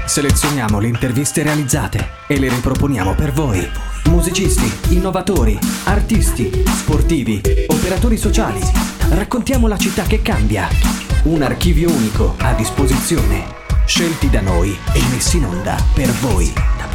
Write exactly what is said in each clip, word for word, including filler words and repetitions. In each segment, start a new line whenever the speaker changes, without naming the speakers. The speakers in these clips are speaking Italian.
Selezioniamo le interviste realizzate e le riproponiamo per voi. Musicisti, innovatori, artisti, sportivi, operatori sociali. Raccontiamo la città che cambia. Un archivio unico a disposizione. Scelti da noi e messi in onda per voi.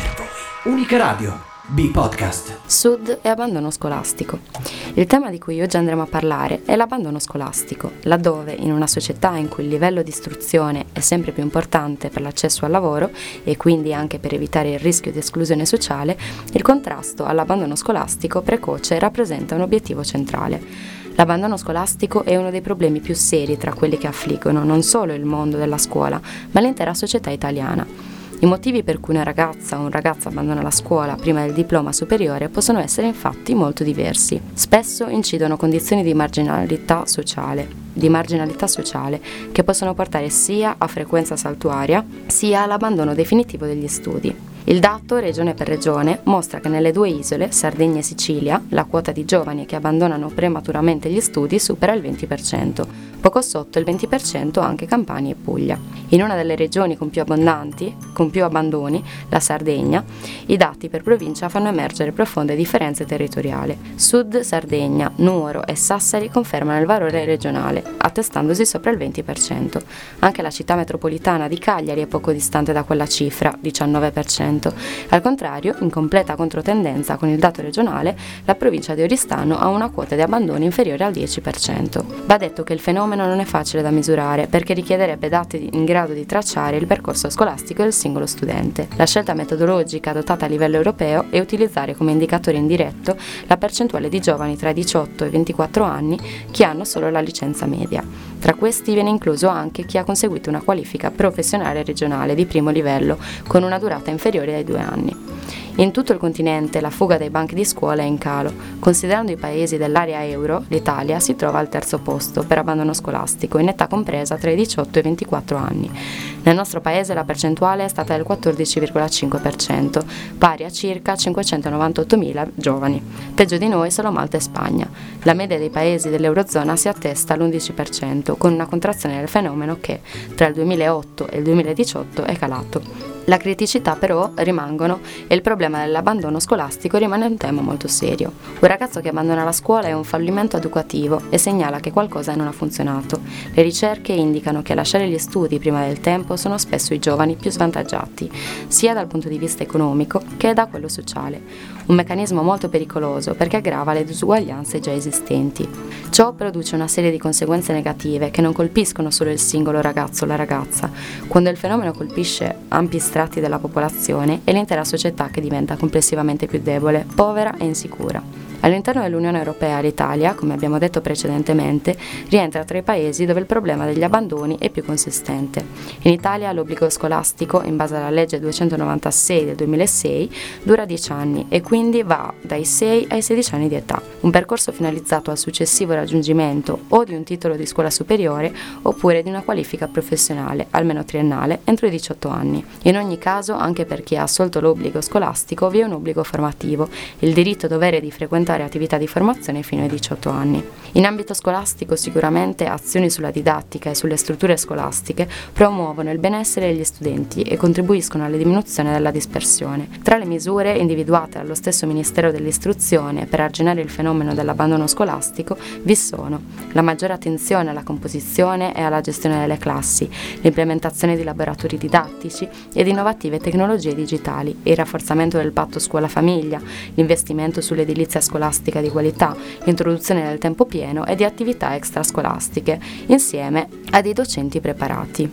Unica Radio. B-Podcast.
Sud e abbandono scolastico. Il tema di cui oggi andremo a parlare è l'abbandono scolastico, laddove in una società in cui il livello di istruzione è sempre più importante per l'accesso al lavoro e quindi anche per evitare il rischio di esclusione sociale, il contrasto all'abbandono scolastico precoce rappresenta un obiettivo centrale. L'abbandono scolastico è uno dei problemi più seri tra quelli che affliggono non solo il mondo della scuola, ma l'intera società italiana. I motivi per cui una ragazza o un ragazzo abbandona la scuola prima del diploma superiore possono essere infatti molto diversi. Spesso incidono condizioni di marginalità sociale, di marginalità sociale che possono portare sia a frequenza saltuaria sia all'abbandono definitivo degli studi. Il dato, regione per regione, mostra che nelle due isole, Sardegna e Sicilia, la quota di giovani che abbandonano prematuramente gli studi supera il venti per cento, poco sotto il venti per cento anche Campania e Puglia. In una delle regioni con più abbondanti, con più abbandoni, la Sardegna, i dati per provincia fanno emergere profonde differenze territoriali. Sud, Sardegna, Nuoro e Sassari confermano il valore regionale, attestandosi sopra il venti per cento. Anche la città metropolitana di Cagliari è poco distante da quella cifra, diciannove per cento. Al contrario, in completa controtendenza con il dato regionale, la provincia di Oristano ha una quota di abbandono inferiore al dieci per cento. Va detto che il fenomeno non è facile da misurare perché richiederebbe dati in grado di tracciare il percorso scolastico del singolo studente. La scelta metodologica adottata a livello europeo è utilizzare come indicatore indiretto la percentuale di giovani tra i diciotto e i ventiquattro anni che hanno solo la licenza media. Tra questi viene incluso anche chi ha conseguito una qualifica professionale regionale di primo livello con una durata inferiore ai due anni. In tutto il continente la fuga dai banchi di scuola è in calo. Considerando i paesi dell'area euro, l'Italia si trova al terzo posto per abbandono scolastico in età compresa tra i diciotto e i ventiquattro anni. Nel nostro paese la percentuale è stata del quattordici virgola cinque per cento, pari a circa cinquecentonovantottomila giovani. Peggio di noi solo Malta e Spagna. La media dei paesi dell'Eurozona si attesta all'undici per cento, con una contrazione del fenomeno che tra il duemilaotto e il duemiladiciotto è calato. La criticità però rimangono e il problema dell'abbandono scolastico rimane un tema molto serio. Un ragazzo che abbandona la scuola è un fallimento educativo e segnala che qualcosa non ha funzionato. Le ricerche indicano che a lasciare gli studi prima del tempo sono spesso i giovani più svantaggiati, sia dal punto di vista economico che da quello sociale. Un meccanismo molto pericoloso perché aggrava le disuguaglianze già esistenti. Ciò produce una serie di conseguenze negative che non colpiscono solo il singolo ragazzo o la ragazza. Quando il fenomeno colpisce ampi stratti della popolazione è l'intera società che diventa complessivamente più debole, povera e insicura. All'interno dell'Unione Europea l'Italia, come abbiamo detto precedentemente, rientra tra i paesi dove il problema degli abbandoni è più consistente. In Italia l'obbligo scolastico, in base alla legge duecentonovantasei del duemilasei, dura dieci anni e quindi va dai sei ai sedici anni di età. Un percorso finalizzato al successivo raggiungimento o di un titolo di scuola superiore oppure di una qualifica professionale, almeno triennale, entro i diciotto anni. In ogni caso, anche per chi ha assolto l'obbligo scolastico, vi è un obbligo formativo, il diritto-dovere di frequentare attività di formazione fino ai diciotto anni. In ambito scolastico sicuramente azioni sulla didattica e sulle strutture scolastiche promuovono il benessere degli studenti e contribuiscono alla diminuzione della dispersione. Tra le misure individuate dallo stesso Ministero dell'Istruzione per arginare il fenomeno dell'abbandono scolastico vi sono la maggiore attenzione alla composizione e alla gestione delle classi, l'implementazione di laboratori didattici ed innovative tecnologie digitali, il rafforzamento del patto scuola-famiglia, l'investimento sull'edilizia scolastica di qualità, l'introduzione del tempo pieno e di attività extrascolastiche, insieme a dei docenti preparati.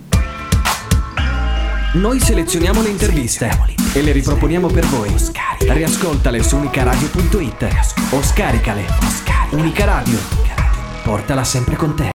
Noi selezioniamo le interviste e le riproponiamo per voi. Riascoltale su unicaradio punto it o scaricale. Unica Radio. Portala sempre con te.